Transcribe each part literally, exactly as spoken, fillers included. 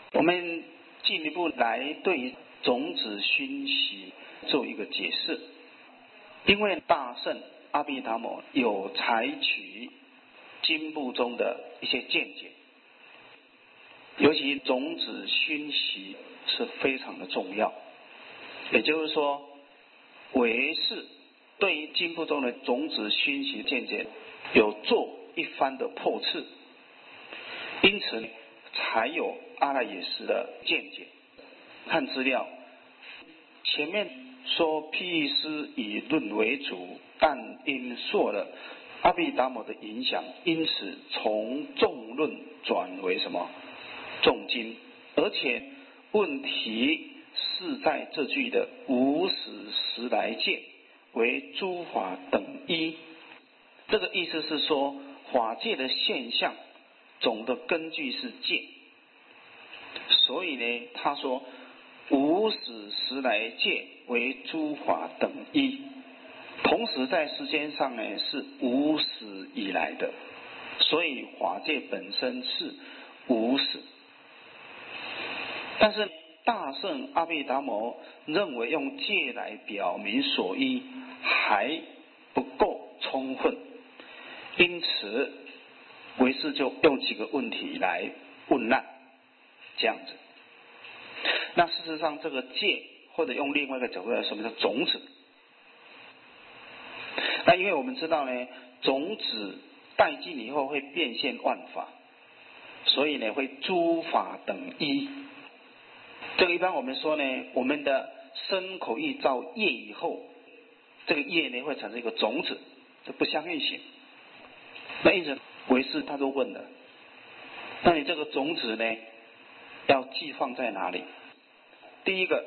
我们进一步来对种子熏习做一个解释。因为大圣阿毗达摩有采取经部中的一些见解，尤其种子熏习是非常的重要。也就是说，唯识对于经部中的种子熏习见解有做一番的破斥，因此才有阿赖耶识的见解。看资料，前面说譬喻师以论为主，但因受了阿毗达摩的影响，因此从重论转为什么重经，而且问题是在这句的无始时来见为诸法等一。这个意思是说，法界的现象总的根据是界，所以呢，他说无始时来界为诸法等一，同时在时间上呢是无始以来的，所以法界本身是无始。但是大圣阿毗达摩认为用戒来表明所依还不够充分，因此唯识就用几个问题来问难，这样子。那事实上这个戒，或者用另外一个角度来说，什么叫种子？那因为我们知道呢，种子殆尽以后会变现万法，所以呢会诸法等一。这个一般我们说呢，我们的身口意造业以后，这个业呢会产生一个种子，这不相应性。那因此唯识他都问了，那你这个种子呢要寄放在哪里？第一个，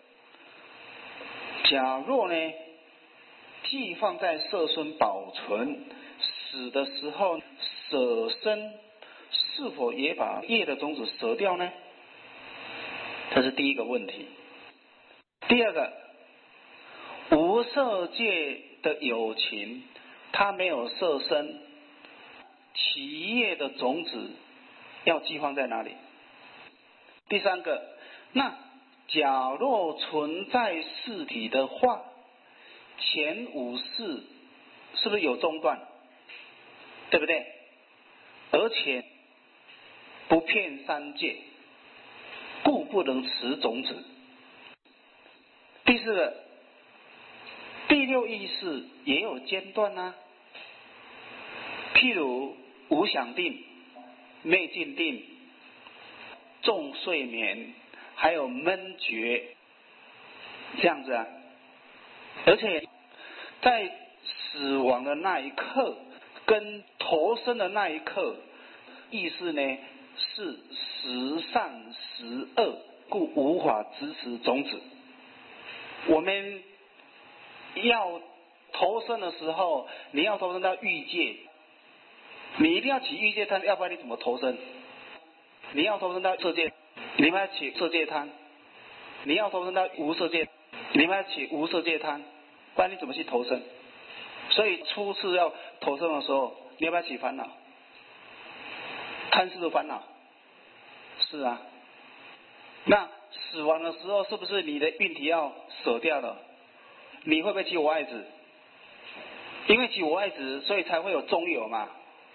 假若呢寄放在色身保存，死的时候舍身，是否也把业的种子舍掉呢？这是第一个问题。第二个，无色界的有情，它没有色身，其业的种子要寄放在哪里？第三个，那假若存在四体的话，前五世是不是有中断？对不对？而且不骗三界，故不能持种子。第四个，第六意识也有间断啊，譬如无想定、昧尽定、重睡眠，还有闷觉，这样子啊。而且在死亡的那一刻跟投生的那一刻，意识呢是时善时恶，故无法支持种子。我们要投生的时候，你要投生到欲界，你一定要起欲界贪，要不然你怎么投生？你要投生到色界，你们要起色界贪；你要投生到无色界，你们要起无色界贪，不然你怎么去投生？所以初次要投生的时候，你要不要起烦恼？贪是不是烦恼？是啊。那死亡的时候，是不是你的运体要舍掉了？你会不会起我爱子？因为起我爱子，所以才会有中有嘛。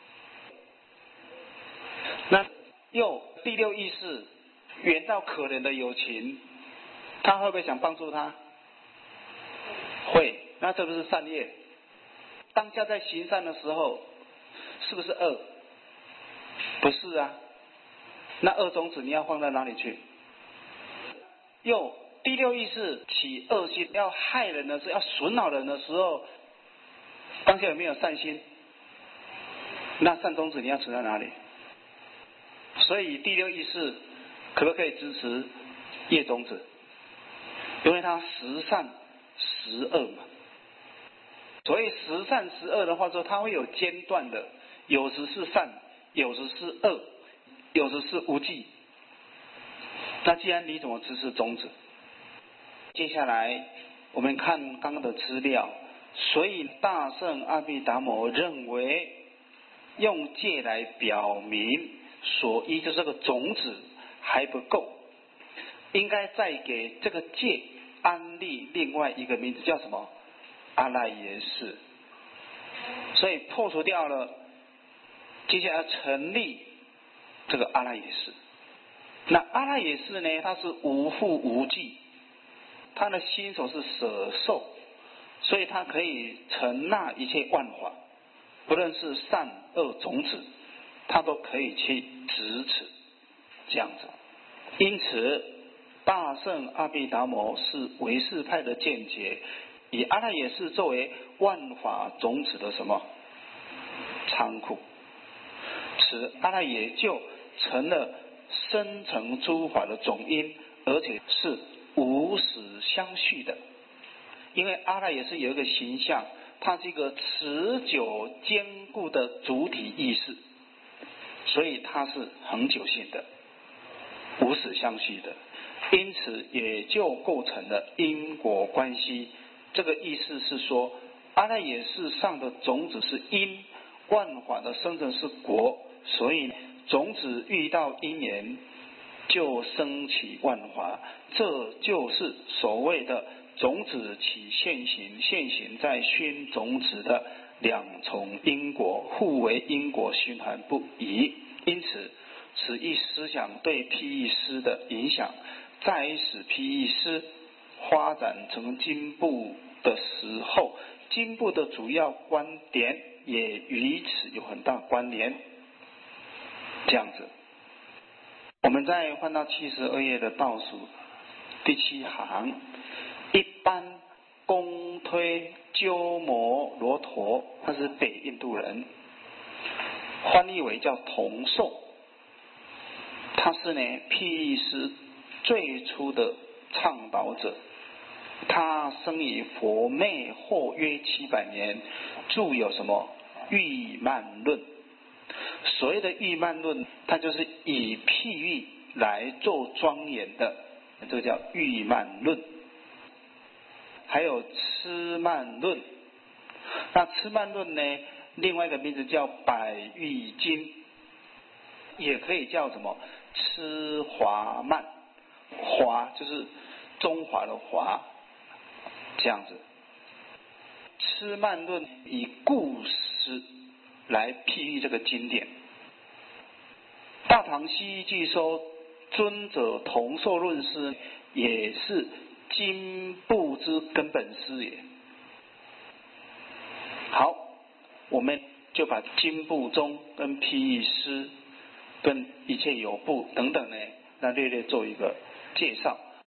那又第六意识缘到可怜的有情，他会不会想帮助他？会。那这不是善业？当下在行善的时候，是不是恶？不是啊。那恶种子你要放在哪里去？又第六意识起恶心，要害人的时候，要损恼人的时候，当下有没有善心？那善种子你要存在哪里？所以第六意识可不可以支持业种子？因为它时善时恶嘛。所以时善时恶的话说，它会有间断的，有时是善，有时是恶，有时是无记。那既然你怎么支持种子？接下来我们看刚刚的资料，所以大圣阿毗达摩认为用戒来表明所依，就这个种子还不够，应该再给这个戒安立另外一个名字，叫什么？阿赖耶识。所以破除掉了，接下来成立这个阿赖耶识。那阿赖耶识呢，它是无缚无忌，它的心所是舍受，所以它可以承纳一切万法，不论是善恶种子，它都可以去执持，这样子。因此大圣阿毗达摩是唯识派的见解，以阿赖耶识作为万法种子的什么仓库，此阿赖耶就成了生成诸法的总因，而且是无始相续的。因为阿赖耶识有一个形象，它是一个持久坚固的主体意识，所以它是恒久性的，无始相续的，因此也就构成了因果关系。这个意思是说，阿赖耶识上的种子是因，万法的生成是果，所以种子遇到因缘就生起万法，这就是所谓的种子起现行，现行在熏种子的两重因果，互为因果循环不已。因此此一思想对譬喻师的影响，在于使譬喻师发展成经部的时候，经部的主要观点也与此有很大关联。这样子，我们再换到七十二页的倒数第七行，一般公推鸠摩罗陀，他是北印度人，翻译为叫同寿，他是呢譬喻师最初的倡导者。他生于佛灭后约七百年，著有什么喻曼论。所谓的喻曼论，它就是以譬喻来做庄严的，这个叫喻曼论。还有痴曼论，那痴曼论呢，另外一个名字叫百喻经，也可以叫什么痴华曼，华就是中华的华，这样子。痴曼论以故事来譬喻这个经典。大唐西域据说尊者同寿论师也是经部之根本师也。好，我们就把经部中跟譬喻师跟一切有部等等呢，那略略做一个介绍。